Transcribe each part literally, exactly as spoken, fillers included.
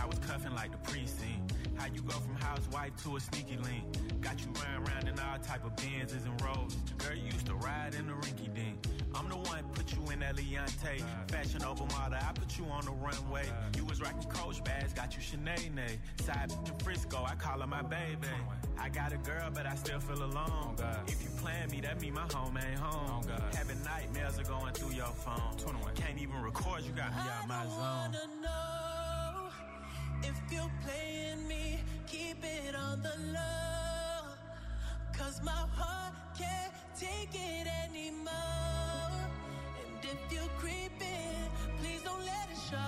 I was cuffing like the precinct. How you go from housewife to a sneaky link. Got you riding around in all type of Benzes and Rolls. Girl, you used to ride in the rinky dink. I'm the one put you in that Leontay. Fashion over model, I put you on the runway. You was rocking Coach bags, got you Sinead. Side in Frisco, I call her my baby. I got a girl, but I still feel alone. If you plan me, that mean my home ain't home. Having nightmares are going through your phone. Can't even record, you got me out my zone. I wanna know if you're playing me, keep it on the low. Cause my heart can't take it anymore. And if you're creeping, please don't let it show.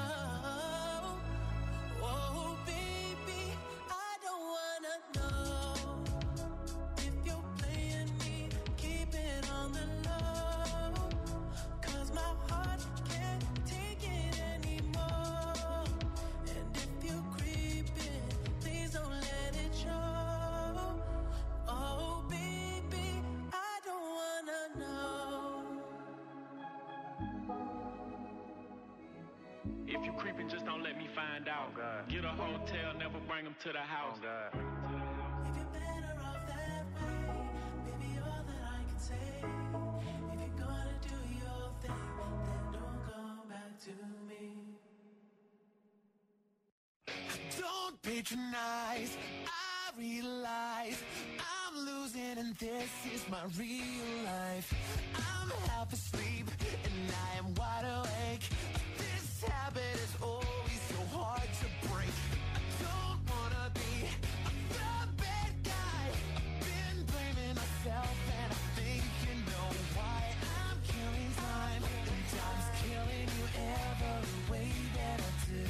Oh baby, I don't wanna know if you're playing me, keep it on the low. Cause my heart can't take it anymore. And if you're creeping, please don't let it show. Oh baby, I don't wanna know. If you creeping, just don't let me find out. Oh, get a hotel, never bring them to the house. Oh, If you're better off that way, baby, all that I can say. If you're gonna do your thing, then don't come back to me. Don't patronize, I realize I'm losing and this is my real life. I'm half asleep and I am wide awake. This habit is always so hard to break. I don't wanna be the bad guy. I've been blaming myself and I think you know why. I'm killing time and time's killing you every way that I do.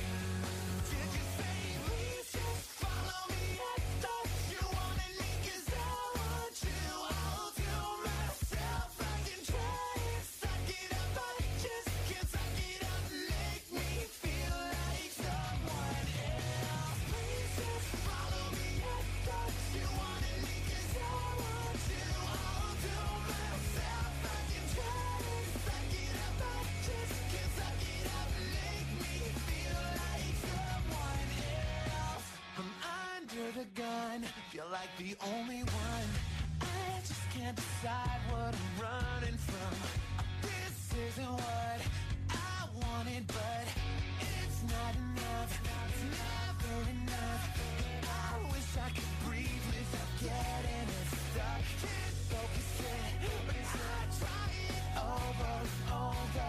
Did you say please just follow me? I thought you wanted me 'cause I want you. I'll do myself. I can try and suck it up. I just can't suck it up. Make me feel like someone else. Please just follow me. I thought you wanted me 'cause I want you. I'll do myself. I can try and suck it up. I just can't suck it up. Make me feel like someone else. I'm under the gun, feel like the only one. I just can't decide what I'm running from. This isn't what I wanted, but it's not enough. It's never enough. I wish I could breathe without getting it stuck. Can't focus it, but I try it over and over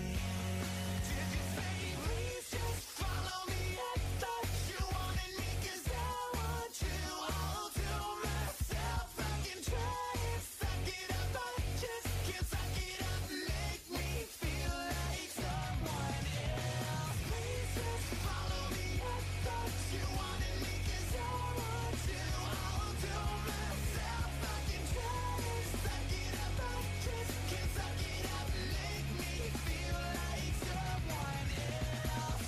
again. Did you say please just follow me? I thought you wanted me 'cause I want you. I'll do myself. I can try and suck it up. I just can't suck it up. Make me feel like someone else. Please just follow me. I thought you wanted me 'cause I want you. I'll do myself. I can try and suck it up. I just can't suck it up. Make me feel like someone else.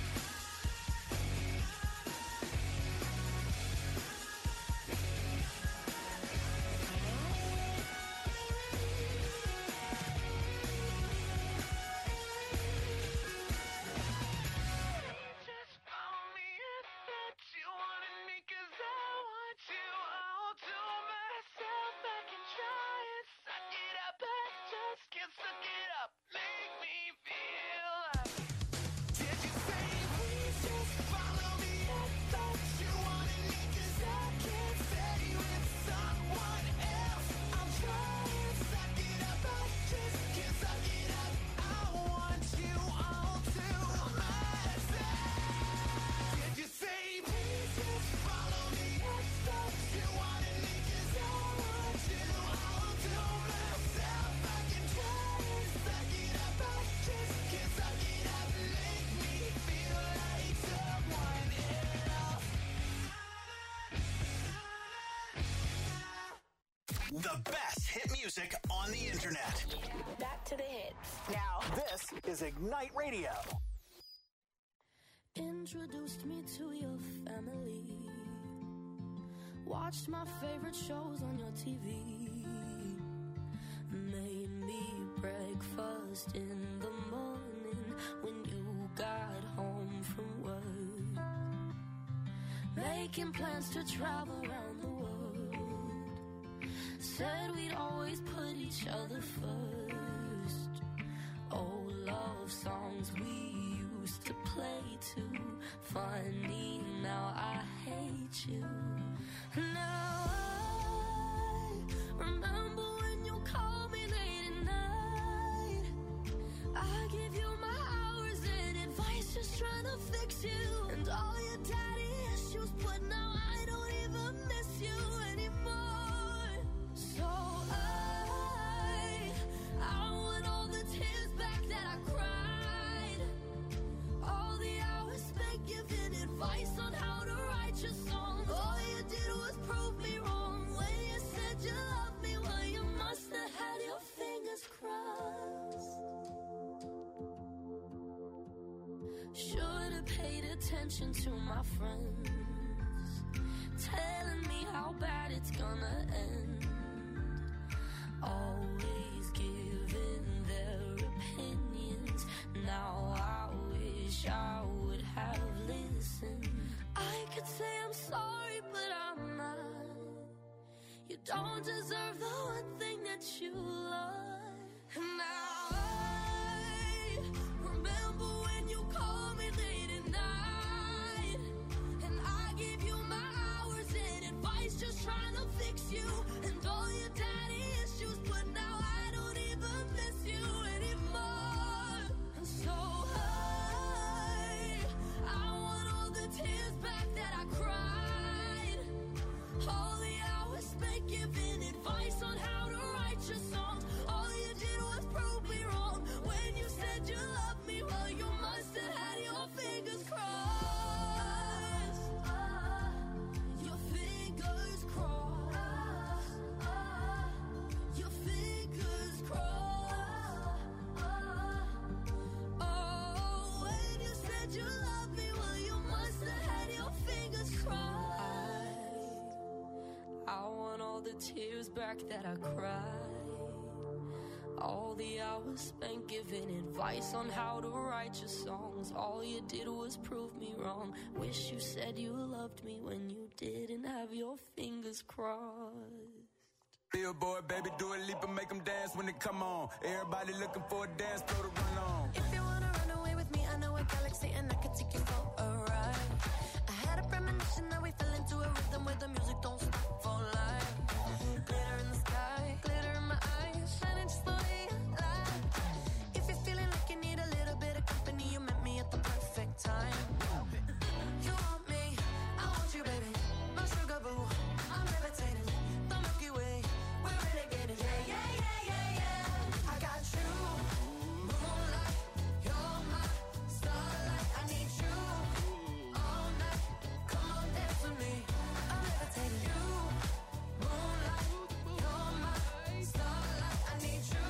Just follow me. I thought you wanted me 'cause I want you. I'll do myself. I can try and suck it up. I just can't suck it up. Make me feel like. Did you say please just follow me? I thought you wanted me 'cause I can't stay with someone else. I'll try and suck it up. I just can't suck it up. I want you. I'll do myself. Did you say please just follow me? I thought you wanted me 'cause I want you. I'll do myself. I can try and suck it up. I just can't suck it up. Make me feel like someone else. The best hit music on the internet. Back to the hits. Now, this is Ignite Radio. Introduced me to your family. Watched my favorite shows on your T V. Made me breakfast in the morning when you got home from work. making plans to travel around the world. Said we'd always put each other first. Old love songs we used to play too. Funny, now I hate you. Now I remember when you called me late at night. I give you my hours and advice, just trying to fix you. And all your daddy issues, but now I don't even miss you anymore. So I, I want all the tears back that I cried. All the hours spent giving advice on how to write your songs. All you did was prove me wrong. When you said you loved me, well, you must have had your fingers crossed. Should've paid attention to my friends, telling me how bad it's gonna end. Always giving their opinions. Now I wish I would have listened. I could say I'm sorry, but I'm not. You don't deserve the one thing that you love. And now I remember when you called me late at night, and I gave you my hours and advice, just trying to fix you. And all your daddy issues, but now I don't even miss you anymore. So I, I want all the tears back that I cried. All the hours spent giving advice on how to write your songs. All you did was prove me wrong. When you said you loved me, well, you must have had your fingers crossed. Your fingers crossed. Your fingers crossed. Oh, when you said you loved me, well, you must have had your fingers crossed. I want all the tears back that I cried. All the hours spent giving advice on how to write your songs. All you did was prove me wrong. Wish you said you loved me when you didn't have your fingers crossed. Billboard, baby, do a leap and make them dance when they come on. Everybody looking for a dance floor to run on. If you wanna run away with me, I know a galaxy and I could take you for a ride. I had a premonition that we fell into a rhythm where the music don't stop for life. Glitter in the sky, glitter in my eyes, shining just the way I like. If you're feeling like you need a little bit of company, you met me at the perfect time. You want me, I want you, baby. My sugar boo, I'm levitating. The Milky Way, we're renegading. Yeah, yeah, yeah, yeah, yeah. I got you, moonlight. You're my starlight. I need you all night. Come on, dance with me. I'm levitating. You, moonlight. You're my starlight. I need you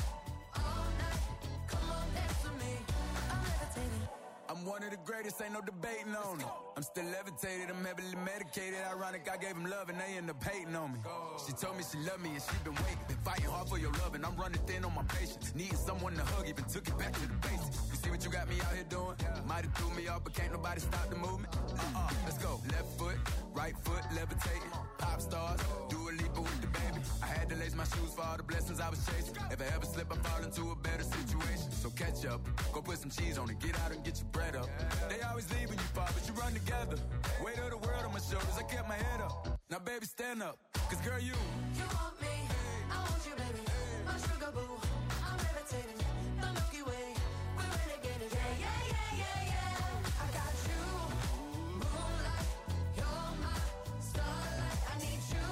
all night. Come on, dance with me. I'm levitating. I'm one of the greatest, ain't no debating on it. I'm still levitated, I'm heavily medicated. Ironic, I gave them love and they end up hating on me. She told me she loved me and she been waiting. Been fighting hard for your love and I'm running thin on my patience. Needing someone to hug, even took it back to the basics. You see what you got me out here doing? Might have threw me off, but can't nobody stop the movement. Uh-uh, let's go. Left foot, right foot, levitating. Pop stars, do a leap with the baby. I had to lace my shoes for all the blessings I was chasing. If I ever slip, I fall into a better situation. So catch up, go put some cheese on it, get out and get your bread up. They always leave when you fall, but you run together. Weight of the world on my shoulders, I kept my head up. Now baby, stand up, cause girl, you You want me, I want you, baby. My sugar boo, I'm levitating. The Milky Way, we're renegading. Yeah, yeah, yeah, yeah, yeah. I got you, moonlight. You're my starlight. I need you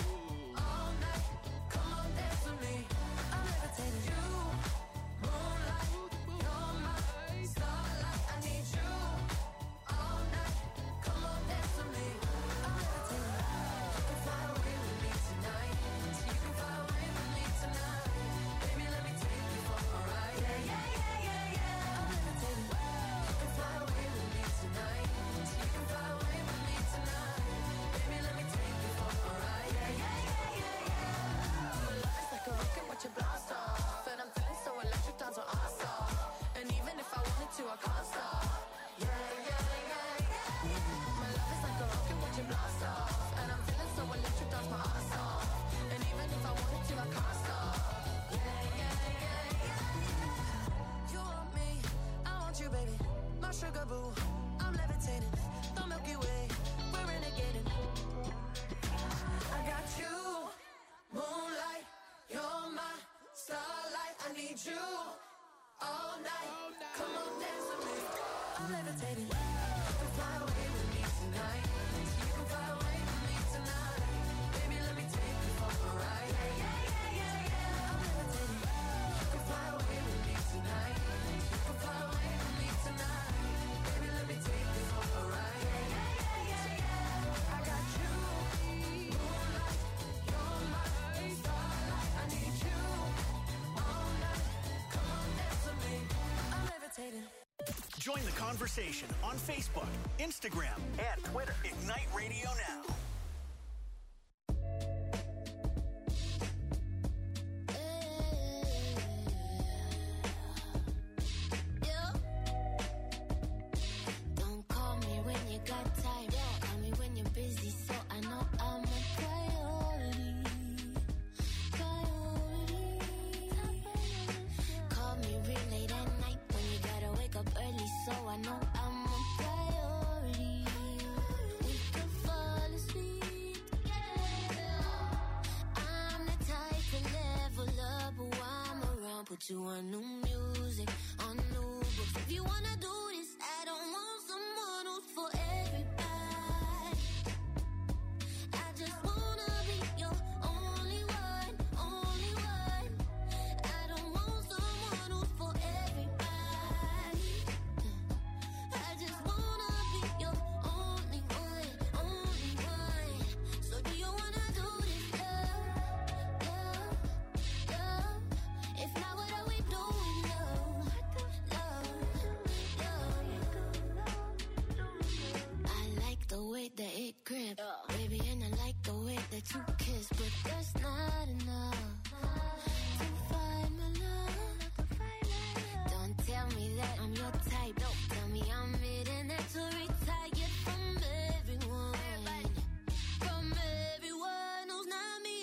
all night. Come on, dance with me. I'm levitating. You, moonlight. You're my starlight. I need you all night. Come on, dance with me. I'm levitating. You can fly away with me tonight. You can fly away with me tonight. Baby, let me take you for a ride. sugar boo. I'm levitating, the Milky Way, we're renegading. I got you, moonlight, you're my starlight. I need you all night. Come on, dance with me. I'm levitating. You can fly away with me tonight. You can fly away with me tonight. Baby, let me take you for a ride. Yeah, yeah, yeah, yeah, yeah. I'm levitating. You can fly away with me tonight. You can fly away with me tonight. Baby, let me take you for a ride. Yeah, yeah, yeah, yeah, yeah. I got you, moonlight, you're my starlight. I need you all night. Come on, dance with me. I'm levitating. Join the conversation on Facebook, Instagram, and Twitter. Ignite Radio Now. Don't call me when you got time. Call me when you're busy, so I know I'm a priority. Priority. Call me real late at night when you gotta wake up early, so I know I'm a priority. We could fall asleep together. I'm the type to level up while I'm around. Put you on new music, on new books. If you wanna do this, I don't want someone who's for everybody. I just wanna be your only one, only one. I don't want someone who's for everybody. I just wanna be your only one, only one. So do you wanna do this, love, love, love? If not, what are we doing, love, love, love? I like the way that it grip, baby, and I like the way that you kiss, but that's not enough to find my love. Don't tell me that I'm your type. Tell me I'm mandatory, tired from everyone, from everyone who's not me.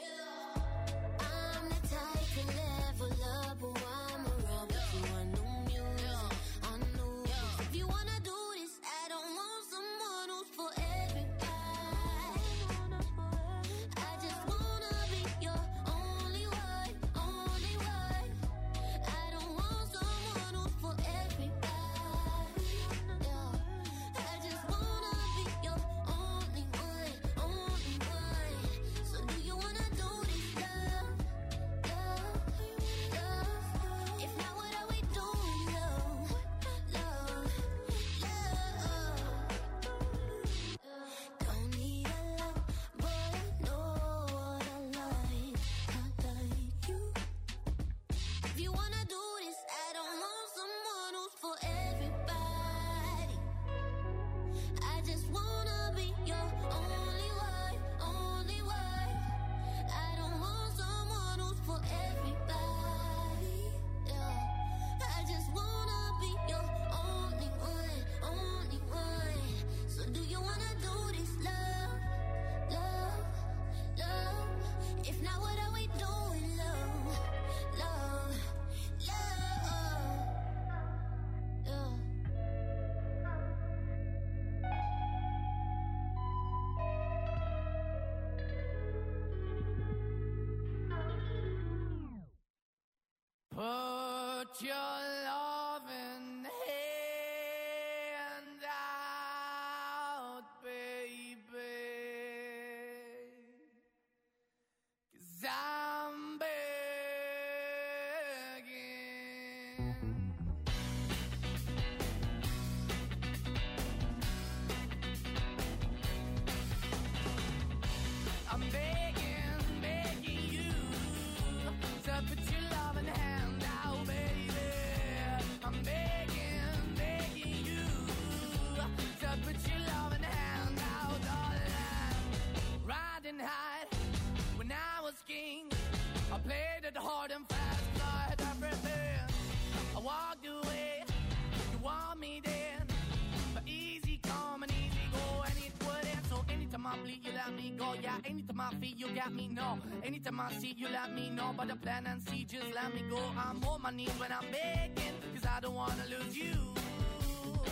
I'm the type to level up while I'm around. Put you on new music, on new books. If you wanna do this, I don't want someone who's for everybody. I just wanna be your only one, only one. I don't want someone who's for everybody. Yeah. I just wanna be your only one, only one. So do you wanna do this, love, love, love? If not, what are we doing, love, love, love? Don't need a lot, but I know what I like. I like you. If you wanna do this, I don't want someone who's for everybody. I just wanna be your only one, only one. I don't want someone who's for everybody. Yeah. I just wanna be your only one, only one. So do you wanna do this, love, love, love? If not, what are we doing, love, love, love? Yeah. Put your loving hand out, baby, 'cause I'm begging. I'm begging, begging you to put your loving hand out, baby. I'm begging, begging you to put your loving hand out, darling. Riding high when I was king, I played it hard and fast, 'cause I had everything. I walked away, you want me then, but easy come and easy go, and it wouldn't. So anytime I bleed, you let me go. Yeah, anytime I feel, you got me, no. Anytime I see, you let me know. But the plan and see, just let me go. I'm on my knees when I'm begging, 'cause I don't wanna lose you.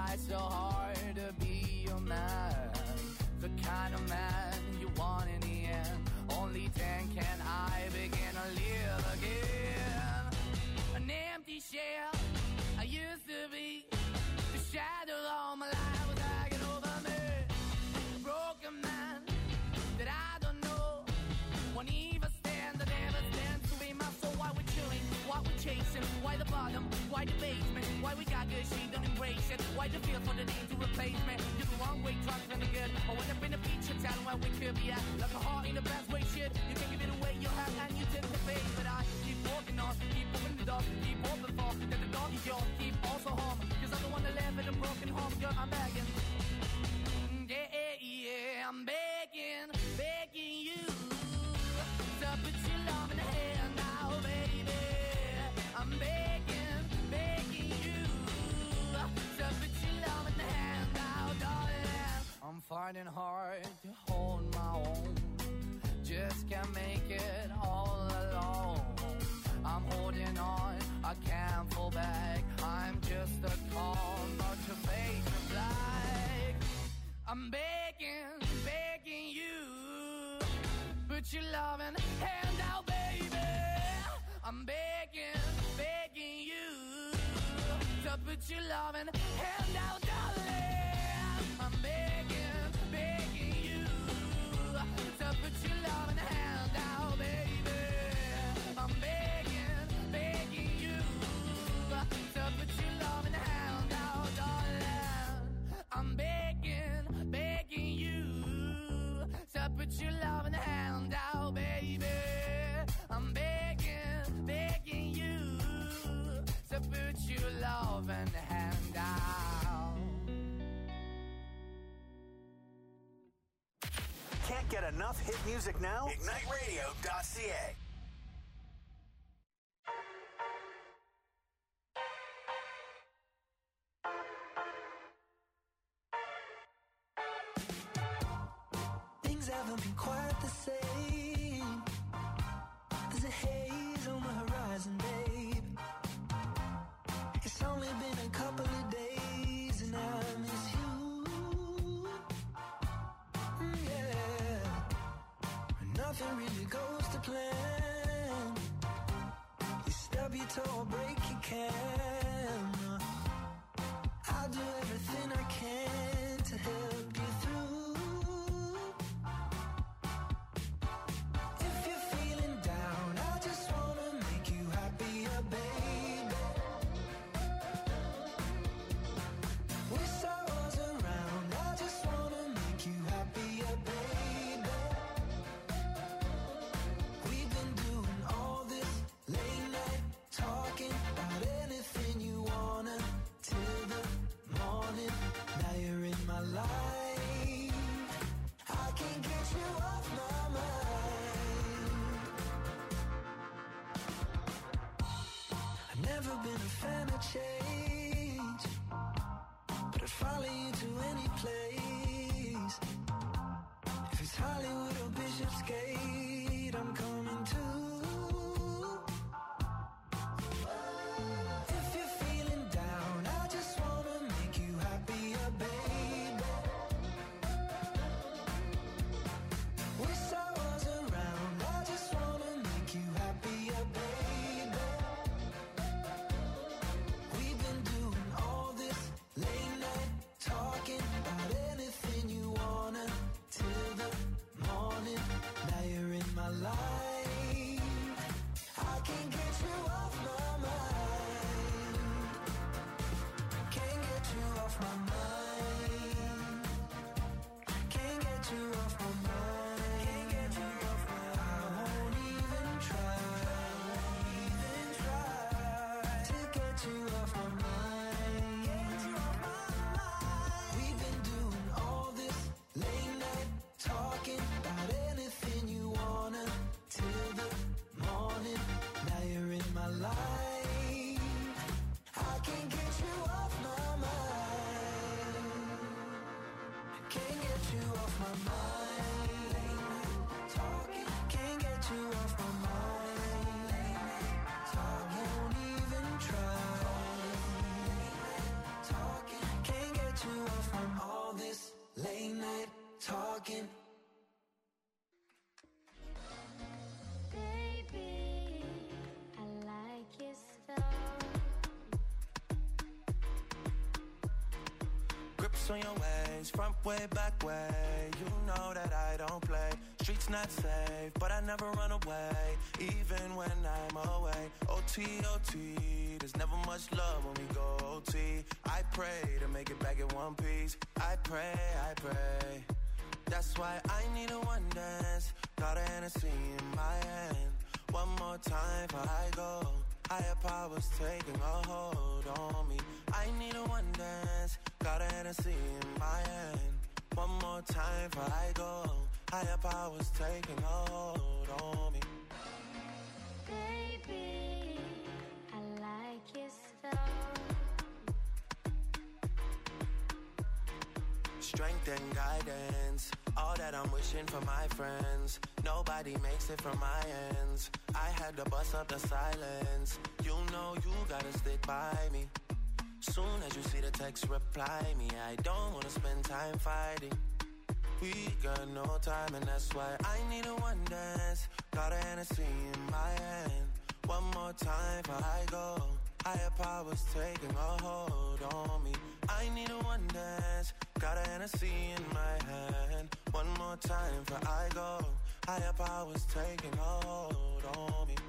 try so hard to be your man, the kind of man you want in the end. Only then can I begin to live again. An empty shell I used to be, the shadow all my life was hanging over me. A broken man that I don't know won't even stand, that never stands to be my soul. Why we're chilling, why we're chasing, why the bottom, why the basement, why we got good, she don't embrace it, why the feel for the need to replace me. You're the wrong way, trying to be good, or end up in a feature town where we could be at, like a heart in the best way, shit. You can give it away, you have, and you take the face, but I keep walking on, keep moving the door, keep open for, that the door is yours, keep also home, cause I'm the one that live in a broken home, girl, I'm begging. Yeah, yeah, yeah, I'm begging, begging you to put your love in the hand now, baby. I'm begging, begging you to put your love in the hand now, darling. I'm fighting hard to hold my own, just can't make it all alone. I'm holding on, I can't fall back, I'm just a call, not your face of black. I'm begging, begging you, put your loving hand out, baby. I'm begging, begging you, to put your loving hand out, darling. I'm begging, begging you, to put your loving hand out, baby. I'm begging, begging you, to put your loving hand out, darling. I'm begging, begging you, to put your loving hand out, baby. I'm begging, begging you, to put your loving hand out. Can't get enough hit music now? Ignite radio dot c a. Things haven't been quite the same. There's a haze on the horizon, babe. It's only been a couple of days and I miss you. Mm, yeah. Nothing really goes to plan. You stub your toe or break your can. I'll do everything I can to help you through. If you're feeling down, I just wanna make you happier, baby. Wish I was around, I just wanna make you happier, baby. We've been doing all this late night talking about anything you wanna till the morning. Now you're in my life, I can't get you off my mind. I've never been a fan of change, but I'd follow you to any place. If it's Hollywood or Bishopsgate, I'm coming too. If you're feeling down, I just wanna make you happier, baby. Wish I was around, I just wanna make you happier, baby. We've been on your ways, front way, back way. You know that I don't play. Streets not safe, but I never run away, even when I'm away. O T, O T, there's never much love when we go O T. I pray to make it back in one piece. I pray, I pray. That's why I need a one dance. Got a Hennessy in my hand. One more time before I go. Higher powers taking a hold on me. I need a one dance. Got a Hennessy in my hand. One more time before I go. Higher powers taking a hold on me. Baby, I like your style. Strength and guidance, all that I'm wishing for my friends. Nobody makes it from my ends. I had to bust up the silence. You know you gotta stick by me. Soon as you see the text, reply me. I don't wanna spend time fighting. We got no time, and that's why I need a one dance. Got a Hennessy in my hand. One more time before I go. Higher powers taking a hold on me. I need a one dance. Got a Hennessy in my hand. One more time before I go. Higher powers taking a hold on me.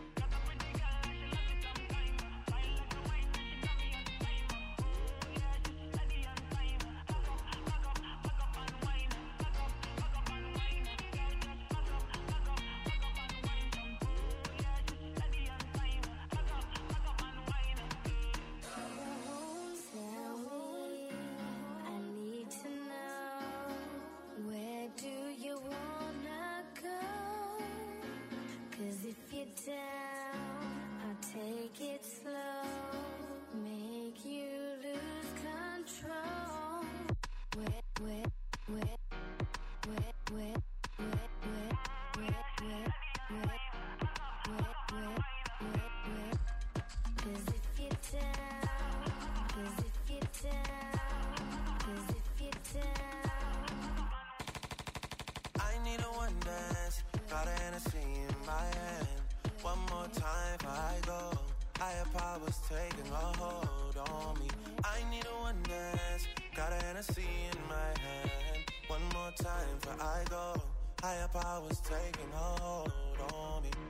Down, I'll take it slow, make you lose control. Wet, wet, wet, wet, wet, wet, wet, wet, wet, wet, wet, wet, wet, wet. 'Cause if you're down, 'cause if you're down, 'cause if you're down. I need a one dance, got a Hennessy in my hand. One more time before I go. Higher powers taking a hold on me. I need a one dance. Got a Hennessy in my hand. One more time before I go. Higher powers taking a hold on me.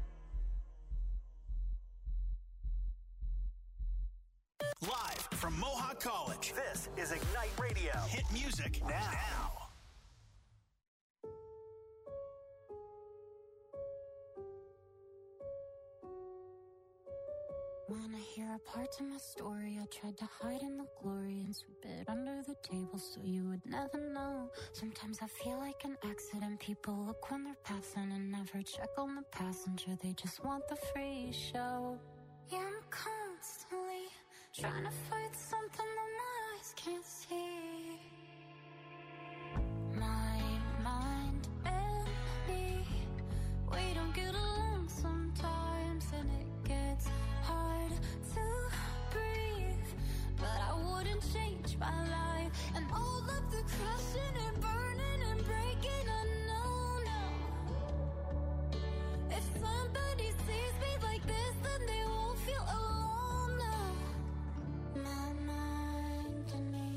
Live from Mohawk College, this is Ignite Radio. Hit music now. now. Wanna hear a part of my story? I tried to hide in the glory and sweep it under the table so you would never know. Sometimes I feel like an accident. People look when they're passing and never check on the passenger. They just want the free show. Yeah, I'm constantly trying to fight something that my eyes can't see. My mind and me, we don't get along sometimes, and it gets hard to breathe. But I wouldn't change my life, and all of the crashing and burning and breaking, I know now. If somebody sees me like this, then they won't feel alone now. My mind and me.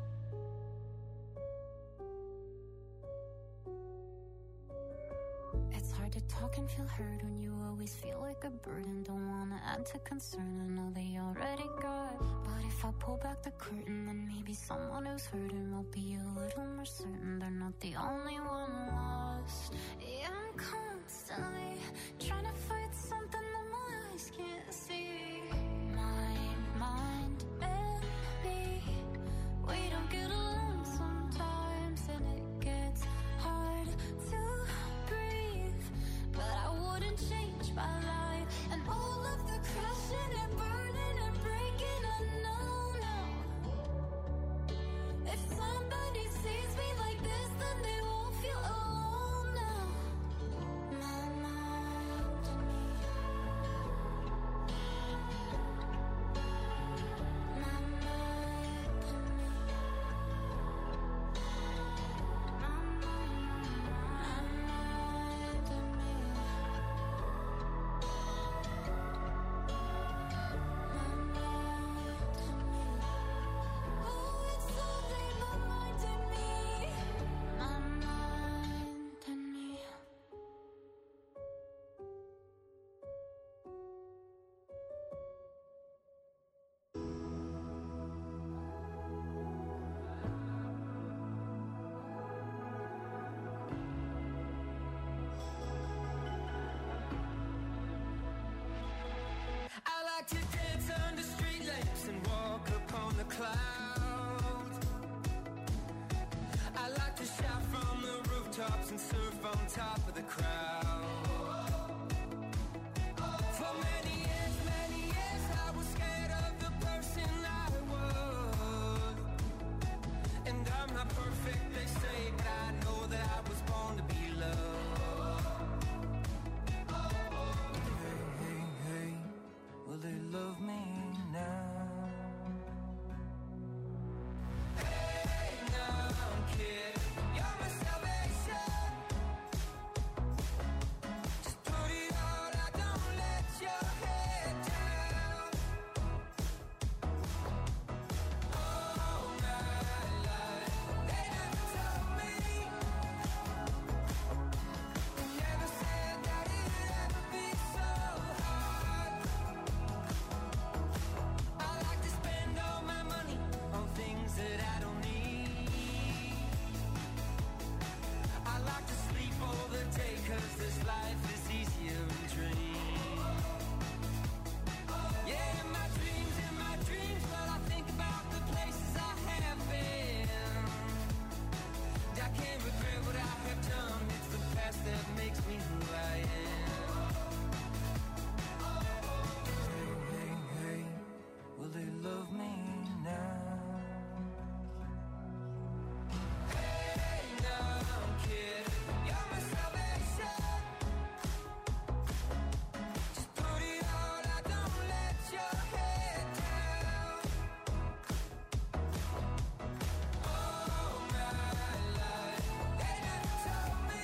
It's hard to talk and feel heard when you always feel like a burden. Don't wanna add to concern, I know they already got. But if I pull back the curtain, then maybe someone who's hurting will be a little more certain they're not the only one lost. Yeah, I'm constantly trying to fight something that my eyes can't see. My mind and me, we don't get along sometimes, and it gets hard to breathe. But I wouldn't change my life, and all of the crashing and burning and breaking, I know now. If somebody sees me like this, then they won't feel alone now. My mind. top of the crowd. For many years, many years, I was scared of the person I was. And I'm not perfect, they say, but I know that I was born to be loved. Hey, hey, hey, will they love me now? Hey, now, kid, you're my salvation. Just put it all out, don't let your head down. All my life, they never told me, they never said that it'd ever be so hard. I like to spend all my money on things that I don't need. I like to sleep all the day, cause this life is easier in dreams. Yeah, in my dreams, in my dreams, well, I think about the places I have been. I can't regret what I have done, it's the past that makes me who I am. Hey, hey, hey, will they love me now? Hey, now, kid, you're my salvation. Just put it all out, don't let your head down. All my life, they never told me,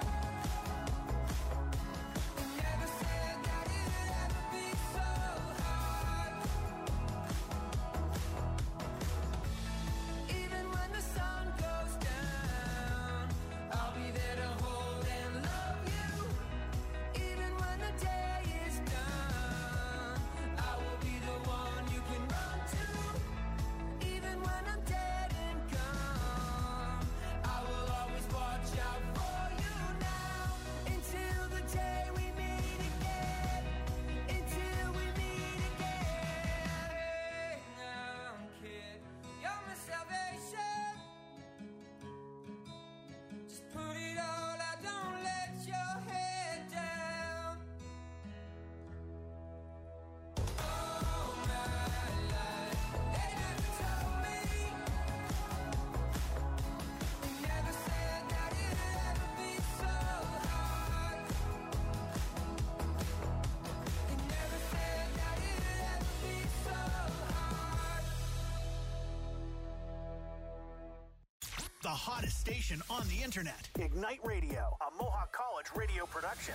they never said that it'd ever be so hard. Even when the sun goes down, I'll be there to hold and love you. Even when the day is done, I will be the one you can run to. Even when I'm dead and gone, I will always watch out for you now. Until the day we meet again. Until we meet again. Hey, now, kid, you're my salvation. Just put it all out, don't let your head down. All my life, they never told me, they never said that it'd ever be so hard. They never said that it'd ever be so hard. The hottest station on the internet. Ignite Radio, a Mohawk College radio production.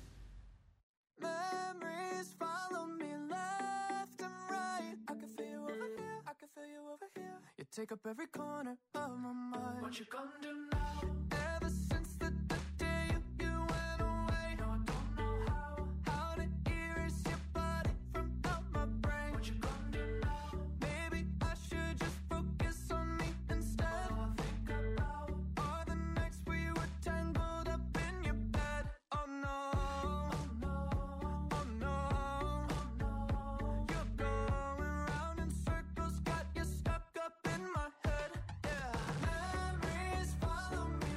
Memories follow me left and right. I can feel you over here, I can feel you over here. You take up every corner of my mind. What you gonna do now? Ever since the, the day you, you went away, no, I don't know how, how to erase your body from out my brain. What you gonna do now? Maybe I should just focus on me instead. All I think about are the nights we were tangled up in your bed. Oh no, oh no, oh no, oh no. You're going round in circles, got you stuck up in my head. Yeah, memories follow me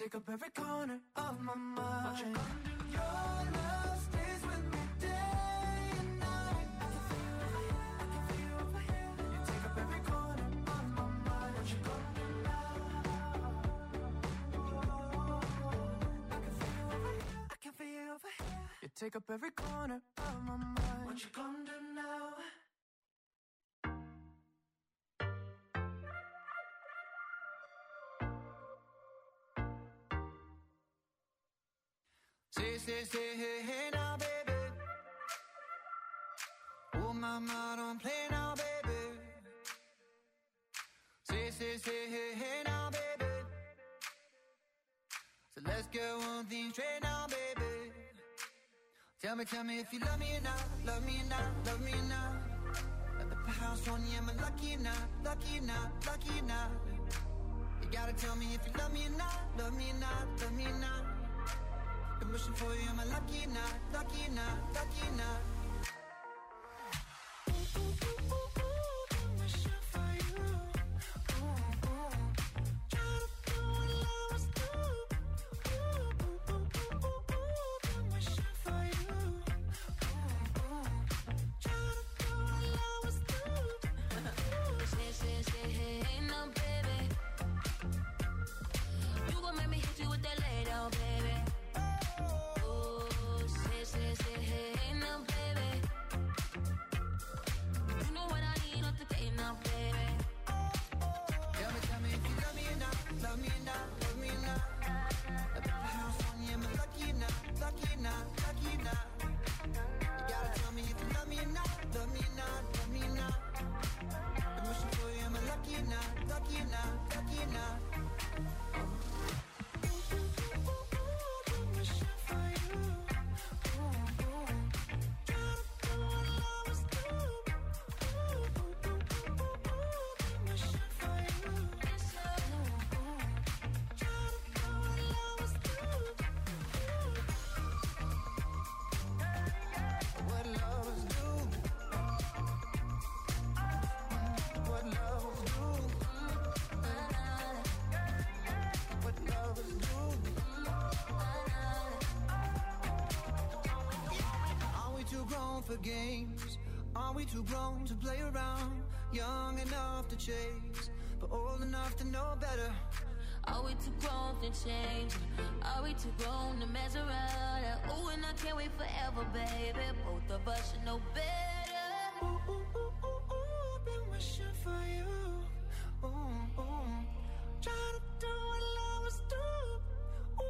take up every corner of my mind. What you gonna do? Your love stays with me day and night. I can feel you over here, I can feel you over here. You take up every corner of my mind. What you gonna do now? I can feel you over here, I can feel you over here. You take up every corner of my mind. What you gonna do now? Say, say, say, hey, hey now, baby. Oh, mama, don't play now, baby. Say, say, say, hey, hey now, baby. So let's get one thing straight now, baby. Tell me, tell me if you love me or not, love me or not, love me or not. At the house on you, am I lucky or not, lucky or not, lucky or not? You gotta tell me if you love me or not, love me or not, love me or not. I'm wishing for you, am I lucky or not, lucky or not, lucky or not? Ooh, ooh, ooh, ooh, ooh, I'm wishing for you. Ooh, ooh. Try to do what lovers do. Ooh, ooh, ooh, ooh, ooh, ooh, I'm wishing for you. Ooh, ooh. Try to do what lovers do. Say, say, say, hey, hey, now, baby. You gon' make me hit you with that lay down, baby. Say, say, hey, hey, now, baby. You know what I need off the gate now, baby. Tell me, tell me if you love me or not, love me or not, love me or not. At the house on you, am I lucky or not, lucky or not, lucky or not? You gotta tell me if you love me or not, love me or not, love me or not. I'm wishing for you, am I lucky or not, lucky or not, lucky or not? Ooh, ooh, ooh, ooh, ooh, I'm wishing for you. For games, are we too grown to play around? Young enough to chase, but old enough to know better. Are we too grown to change? Are we too grown to mess around? Ooh, and I can't wait forever, baby. Both of us should know better. Ooh, ooh, ooh, ooh, ooh, been wishing for you. Ooh, ooh. Try to do what lovers do. Ooh.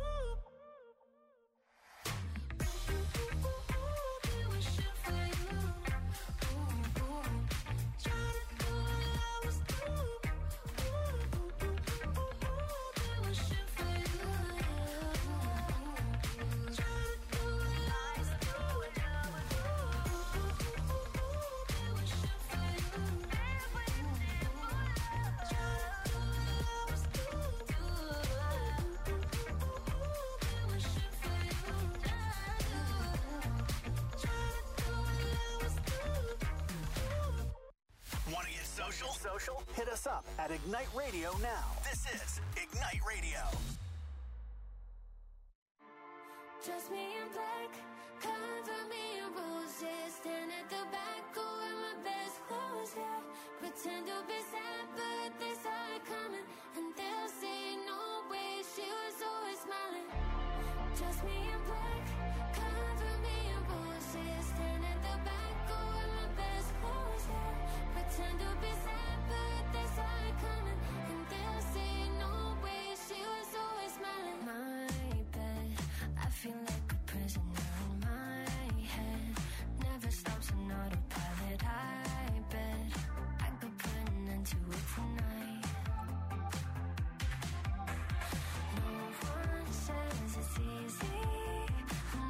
Social? Hit us up at Ignite Radio now. This is Ignite Radio. Just me in black, cover me in roses. Stand at the back, go in my best clothes, yeah. Pretend to be sad, but they saw it coming. And they'll say, no way, she was always smiling. Just me in black, cover me in roses. Stand at the back, go in my best clothes, yeah. Pretend to be sad. Feel like a prisoner in my head. Never stops on autopilot. I bet I could put an end to it tonight. No one says it's easy.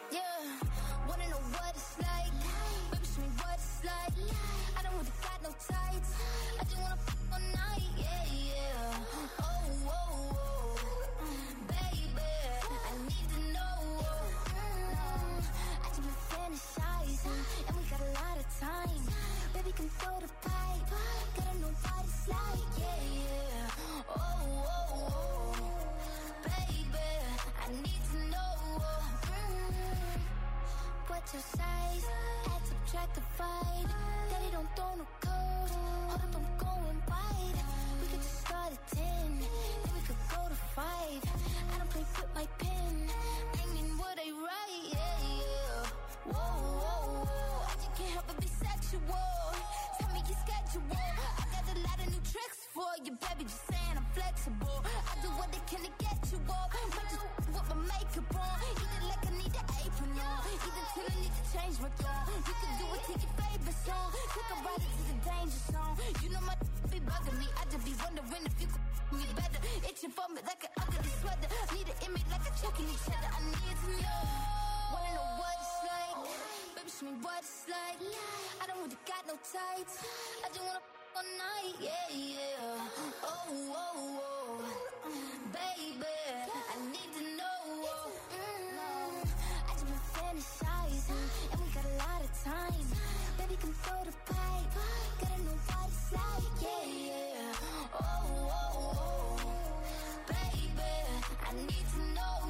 Yeah, wanna know what it's like? Baby, show me what it's like. I don't really got no tights. I just wanna f all night. Yeah, yeah. Oh, oh, oh. Baby, I need to know. I just been fantasizing, and we got a lot of time. Baby, can throw the pipe. Gotta know what it's like. Yeah, yeah. Oh, oh, oh. Baby, I need to know. Mm. What's your size? Add, subtract, divide. Daddy don't throw no code. Hold up, I'm going wide. We could just start at ten, then we could go to five. I don't play with my pen. I mean what I write. Yeah, yeah. Whoa, whoa, whoa. I just can't help but be sexual. Tell me your schedule. I got a lot of new tricks for you, baby. Just saying I'm flexible. I do what I can to get you off. Might just with my makeup on. Eat it like I need an apron on. Eat it till I need to change my tone. You can do it to your favorite song. Take a ride into the danger zone. You know my be bugging me. I just be wondering if you could me better. Itching for me like an ugly sweater. Need an image like a checking each other. I need to know. Wanna know what it's like? Baby, show me what it's like. I don't really got no tights. I just wanna f all night. Yeah, yeah. Oh, oh, oh. Baby, I need to know. Mm. I just been fantasizing, and we got a lot of time. Baby, come throw the pipe. Gotta know what it's like. Yeah, yeah. Oh, oh, oh. Baby, I need to know.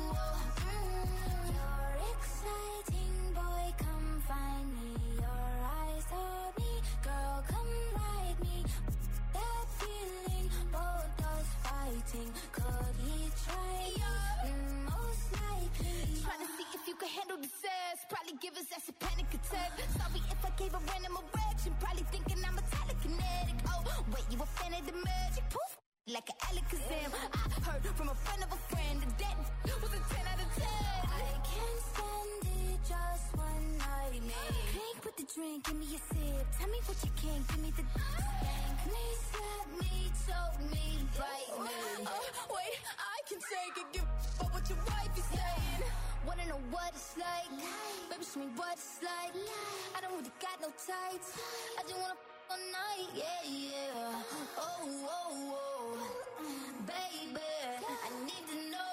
Mm. You're exciting, boy, come find me. Your eyes told me, girl, come ride me. That feeling, both us fighting. Could he try you? Mm, most likely. Trying to see if you can handle the sass. Probably give his ass a panic attack. Sorry if I gave a random erection. Probably thinking I'm a telekinetic. Oh, wait, you a fan of the magic? Poof, like an Alakazam. I heard from a friend of a friend that that was a ten out of ten. I can't stand it, just one night, man. Drink with the drink, give me a sip. Tell me what you can, give me the spank me, slap me, choke me, bite me. Oh, wait, I can take it, give up what your wife is saying. Wanna know what it's like? Baby, show me what it's like. I don't really got no tights. I just wanna f all night. Yeah, yeah. Oh, oh, oh. Baby, I need to know.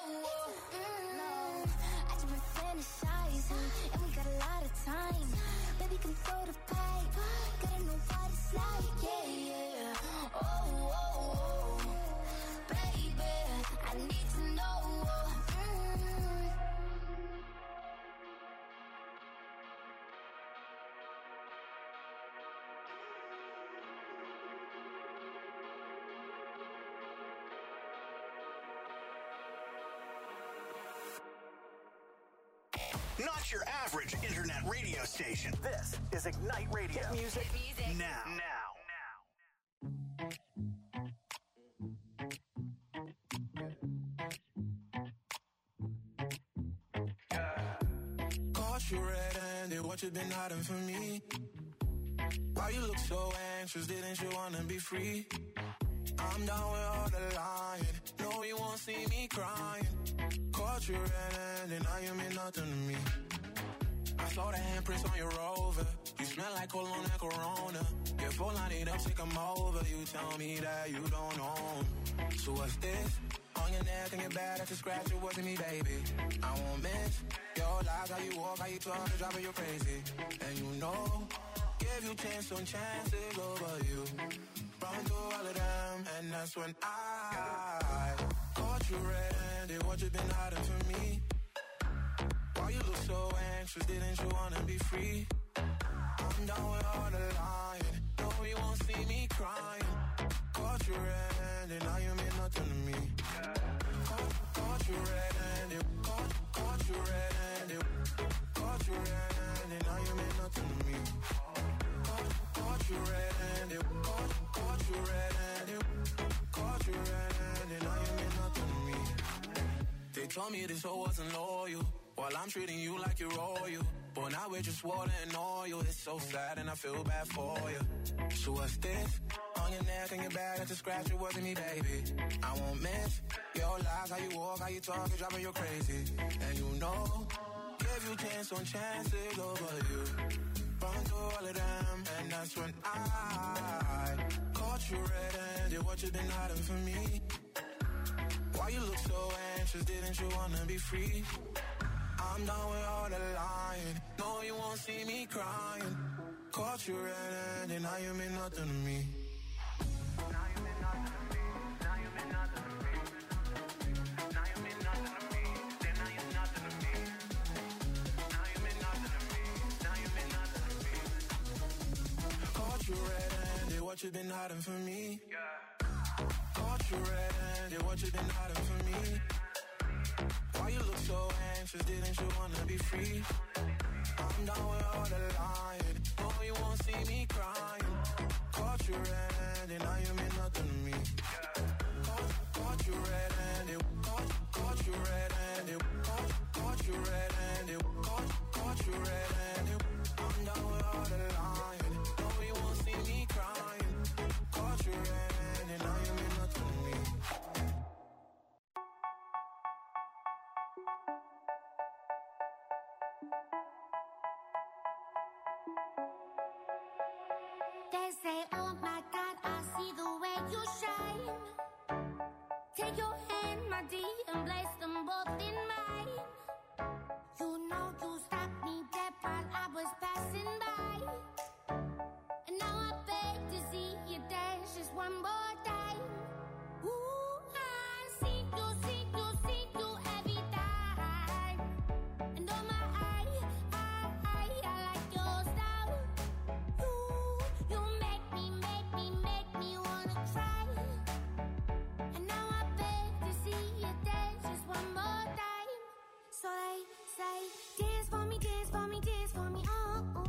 Mm. I just been fantasizing, and we got a lot of time. Baby, come throw the pipe. Gotta know what it's like. Yeah, yeah. Oh, oh, oh. Baby, I need to know. Mm. Not your average internet radio station. This is Ignite Radio. Hit music, music. now. Now. Caught you red-handed, what you been hiding from me? Why you look so anxious, didn't you wanna be free? I'm down with all the lying, no you won't see me crying. Caught you red-handed, now you mean nothing to me. I saw the handprints on your Rover, you smell like cologne and Corona. Your phone line it up, say come over, you tell me that you don't know. So what's this? On your neck and your back, that's a scratch, it wasn't me, baby. I won't miss your lies, how you walk, how you talk, the driver, you're crazy. And you know, give you chance on chances over you. Run through all of them, and that's when I caught you red-handed, what you been hiding from me? Why you look so anxious, didn't you wanna be free? I'm down with all the lying, no you won't see me crying. Caught you red-handed, now you mean nothing to me. Caught, caught you red-handed, caught, caught you red-handed, caught you red-handed, now you mean nothing to me. Caught, caught you red-handed, caught, caught you red-handed, caught you red-handed, now you mean nothing to me. They told me this hoe wasn't loyal, while I'm treating you like you're royal. But now we're just water and oil. It's so sad and I feel bad for you. So what's this? On your neck and your back, that's a scratch, it wasn't me, baby. I won't miss your lies, how you walk, how you talk, you're driving you crazy. And you know, give gave you chance on chances over you. Run through all of them, and that's when I caught you red-handed. What you been hiding from me? Why you look so anxious? Didn't you wanna be free? I'm done with all the lying. No, you won't see me crying. Caught you red-handed, now you mean nothing to me. Now you mean nothing to me. Now you mean nothing to me. Now you mean nothing to me. Then now you're nothing to me. Now you mean nothing to me. Now you mean nothing to me. Caught you red-handed, what you been hiding from me? Yeah. Caught you red-handed, what you been hiding from me? Why you look so anxious? Didn't you wanna be free? I'm done with all the lying. No, you won't see me crying. Caught you red-handed, now you mean nothing to me. Caught, caught you red-handed, caught, caught you red-handed, caught, caught you red-handed, caught, caught you red-handed. I'm done with all the lying. No, you won't see me crying. Caught you red-handed, now you mean nothing to me. They say, oh my God, I see the way you shine. Take your hand, my dear, and place them both in mine. You know you stopped me dead while I was passing by. And now I beg to see you dance just one more time. Ooh, I see you, see you, see you every time. And oh my, I, I, I, I like your style. You, you make me, make me, make me wanna cry. And now I beg to see you dance just one more time. So they say, dance for me, dance for me, dance for me, oh, oh.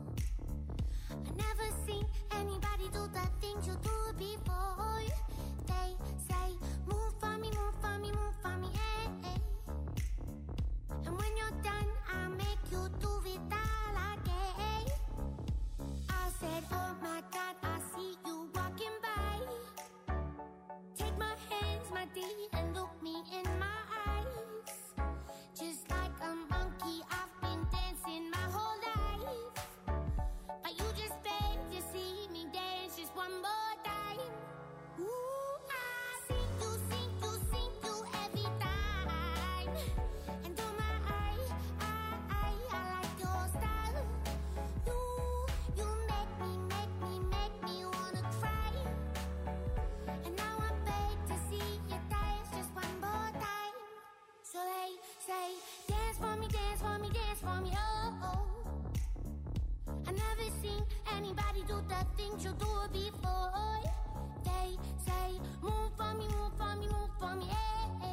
I never seen anybody do the things you do before. They say, move for me, move for me, move for me, eh, eh. And when you're done, I'll make you do it all again. I said, oh my God, I see you walking by. Take my hands, my dear, and look me in my eyes. Just like a monkey, I've been dancing my whole life. But you just beg to see me dance just one more time. Ooh, I see you, see you, see you every time. And oh my, I, I, I, I like your style. You, you make me, make me, make me wanna cry. And now I beg to see you dance just one more time. So they say, dance for me, dance for me, dance for me, oh, oh. I never seen anybody do the things you do before. They say, move for me, move for me, move for me, eh,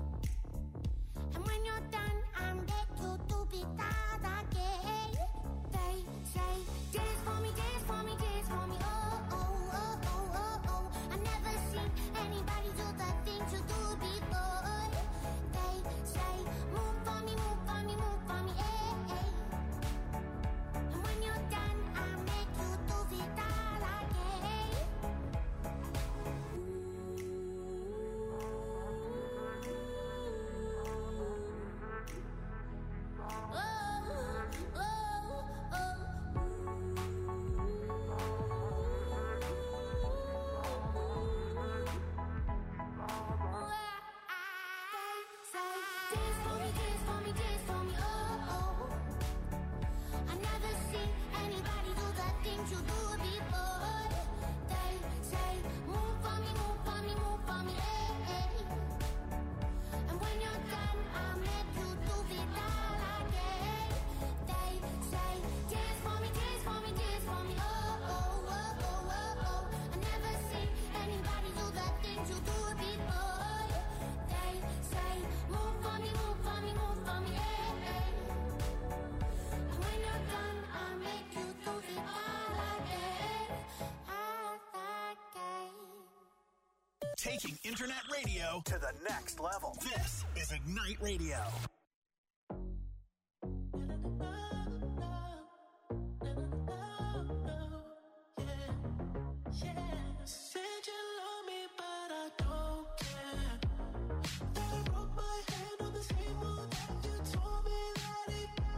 eh. And when you're done, I'll make you do it all again. They say, dance for me, dance for me, dance for me, oh, oh, oh, oh, oh, oh. I never seen anybody do the things you do before. They say, move for me, move for me, move for me, eh, eh. And when you're done, I'll make you do it all again. Taking internet radio to the next level. This is Ignite Radio. Said you love me, but I don't care. That I broke my hand on the table that you told me that it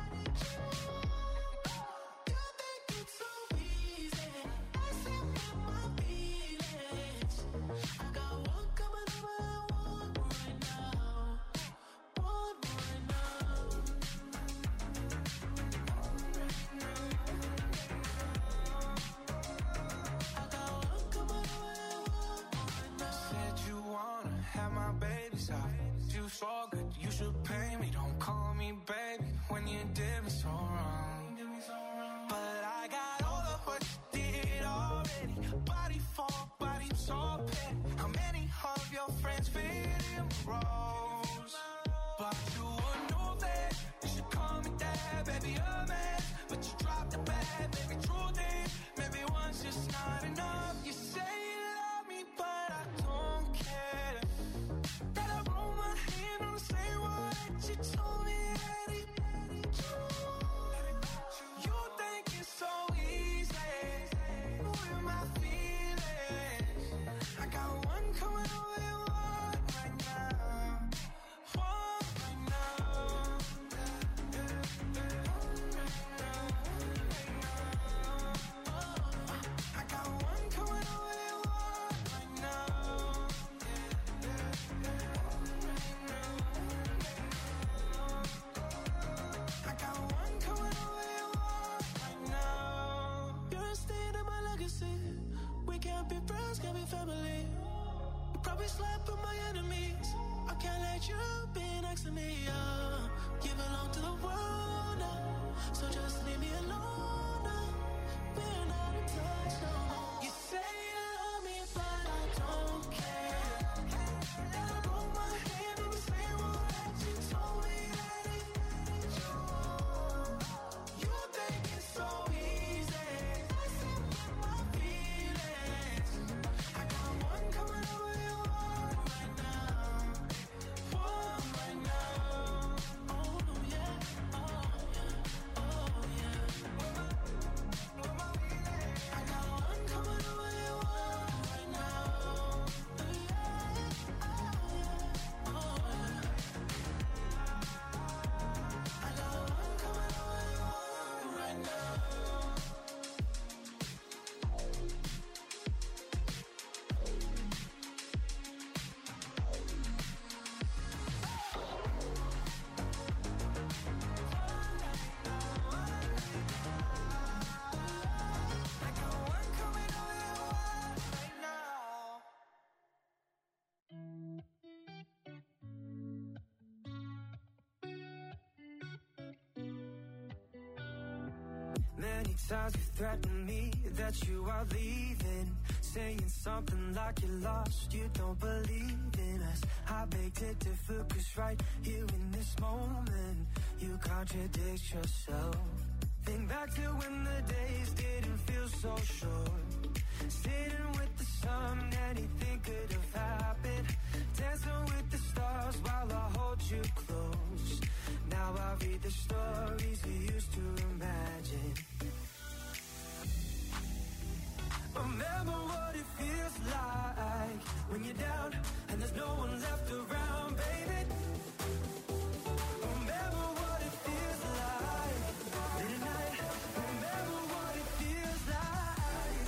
yourself. You so good, you should pay me. Don't call me baby when you did me so wrong. But I got all of what you did already. Body for body, so petty. How many of your friends fit in rows? But you would know that you should call me dad, baby, a man. But you dropped the bag, baby, truth is, maybe one's just not enough. You say you love me, but I don't care. That I roll my hand on the same wall that you told me that it, you think it's so easy, moving my feelings. I got one coming over and one right now, one right now. I got one coming over and one right now. I got one coming over and one right now. You're a stain in my legacy. We can't be friends, can't be family. You probably slept with my enemies. I can't let you be next to me. Uh, you belong to the world now, so just leave me alone now. We're not in touch no more. You say you love me, but I don't care. And I roll my hand in the same wall that you told me that it, you think it's so easy, messing with my feelings. I got one coming over and one right now, one right now. Oh yeah, oh yeah, oh yeah. I got one coming over and one right now. Oh yeah, oh yeah. I got one coming over and one right now. I got one coming over and one right now. Many times you threatened me that you are leaving, saying something like you're lost, you don't believe in us. I beg to differ, cause right here in this moment, you contradict yourself. Think back to when the days didn't feel so short, sitting with the sun, anything could have happened, dancing with the stars while I hold you close. Now I read the stories we used to imagine. Remember what it feels like when you're down and there's no one left around, baby. Remember what it feels like late at night. Remember what it feels like.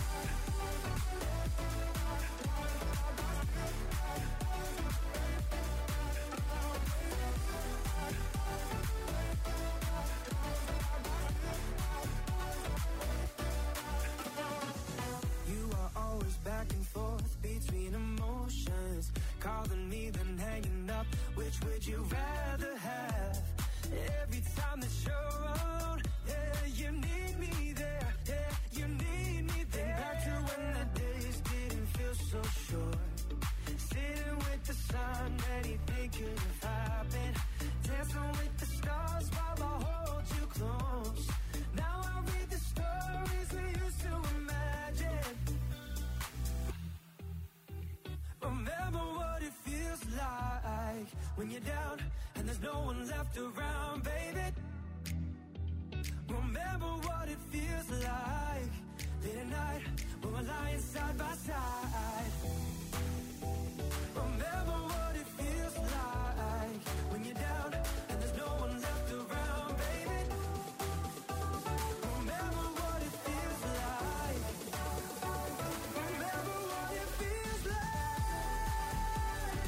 You are always back and forth between emotions, calling me then hanging up. Which would you rather have? Every time that you're around, yeah, you need me there, yeah, you need me there. Back to when the days didn't feel so short, sitting with the sun, anything could have happened, dancing with the stars while I hold you close. Now I read the stories we used to imagine. Remember what it feels like when you're down and there's no one left around, baby. Remember what it feels like late at night when we're lying side by side. Remember what it feels like when you're down and there's no one left around, baby. Remember what it feels like. Remember what it feels like.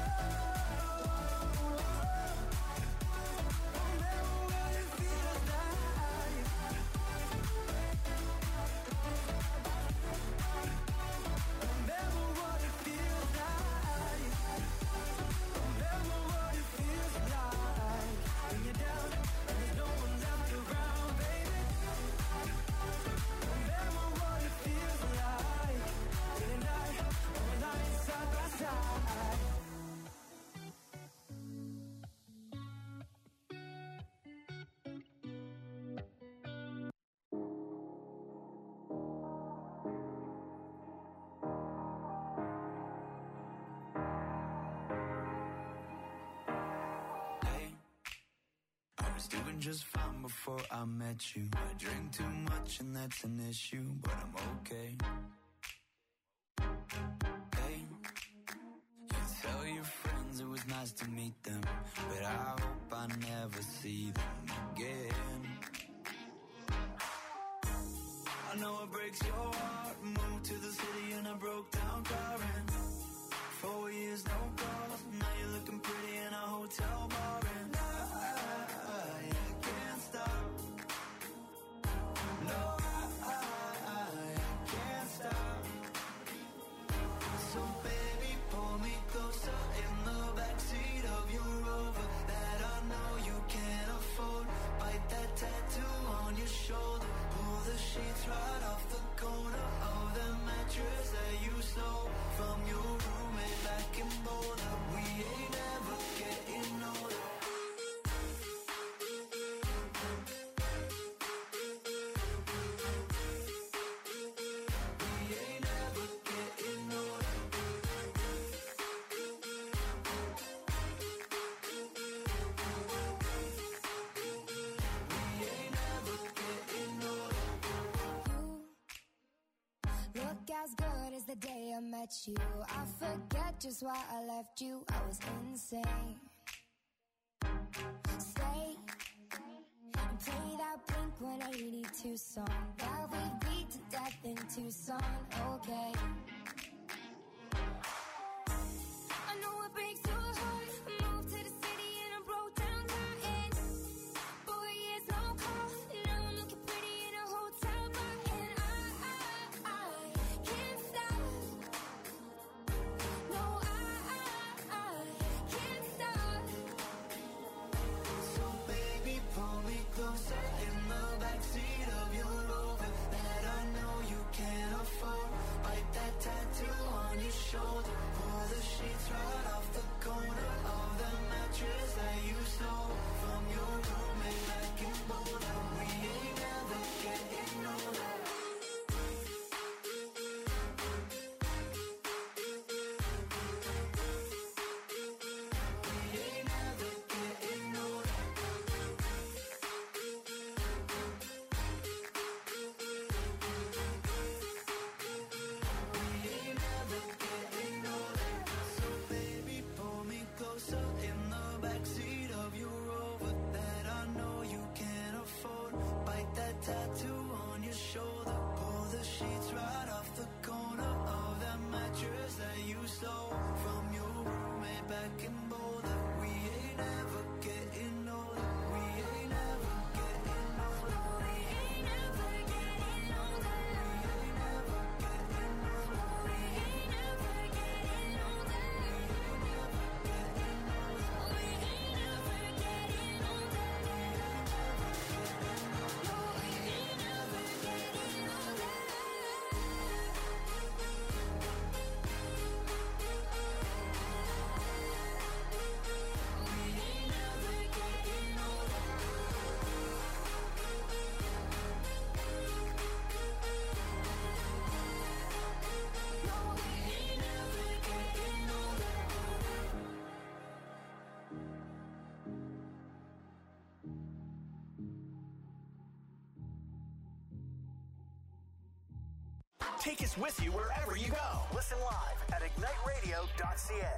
Remember what it feels like. Remember what it feels like. was doing just fine before I met you. I drink too much and that's an issue, but I'm okay. Hey, you tell your friends it was nice to meet them, but I hope I never see them again. I know it breaks your heart. Moved to the city and I broke down crying. Four years, no calls. Now you're looking pretty in a hotel bar. And I, I, I can't stop. No, I, I, I can't stop. So baby, pull me closer in the backseat of your Rover that I know you can't afford. Bite that tattoo on your shoulder. Pull the sheets right off the corner of the mattress that you stole from your roommate back in Boulder. We ain't ever getting older. We ain't ever getting older. We ain't ever getting older. Look as good as the day I met you. I forget just why I left you. I was insane. Stay and play that Blink one eighty-two song that we beat to death in Tucson. Okay. I know it breaks your heart. I moved to the city and I broke down crying. Four years, no call. Now I'm looking pretty in a hotel bar. And I, I, I can't stop. No, I, I, I can't stop. So baby, pull me closer in the backseat of your Rover that I know you can't afford. Bite that tattoo on your shoulder. Pull the sheets right off the corner of the mattress that you stole from your roommate back in Boulder. We ain't never getting older. We ain't never getting older. We ain't never getting older. So baby, pull me closer in the backseat of your Rover that I know you can't afford. Bite that tattoo on your shoulder. Pull the sheets right off the corner of that mattress that you stole from your roommate back in Boulder. We ain't ever getting older. We ain't ever getting older. We ain't ever getting older. We ain't ever getting older. We ain't ever getting older. We ain't ever getting older. No, we ain't ever getting older. We ain't ever getting older. No, we ain't ever getting older. Take us with you wherever you go. Listen live at ignite radio dot c a.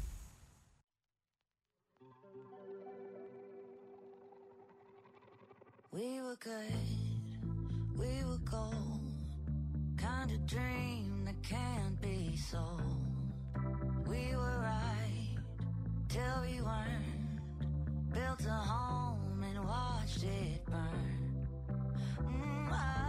We were good, we were gold. Kind of dream that can't be sold. We were right till we weren't. Built a home and watched it burn. Mm, I